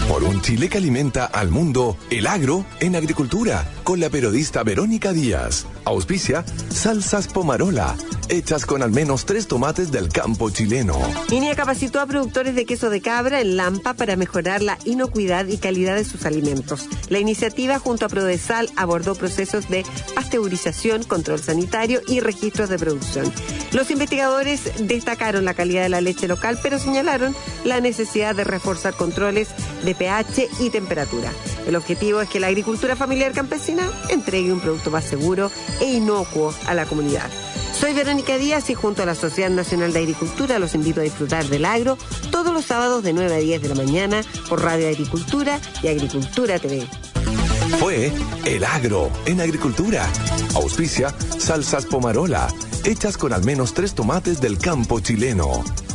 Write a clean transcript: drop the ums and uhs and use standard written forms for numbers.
Por un Chile que alimenta al mundo, el agro en agricultura, con la periodista Verónica Díaz. Auspicia Salsas Pomarola, hechas con al menos 3 tomates del campo chileno. INEA capacitó a productores de queso de cabra en Lampa para mejorar la inocuidad y calidad de sus alimentos. La iniciativa, junto a Prodesal, abordó procesos de pasteurización, control sanitario y registros de producción. Los investigadores destacaron la calidad de la leche local, pero señalaron la necesidad de reforzar controles de pH y temperatura. El objetivo es que la agricultura familiar campesina entregue un producto más seguro e inocuo a la comunidad. Soy Verónica Díaz y junto a la Sociedad Nacional de Agricultura los invito a disfrutar del agro todos los sábados de 9 a 10 de la mañana por Radio Agricultura y Agricultura TV. Fue El Agro en Agricultura. Auspicia Salsas Pomarola, hechas con al menos 3 tomates del campo chileno.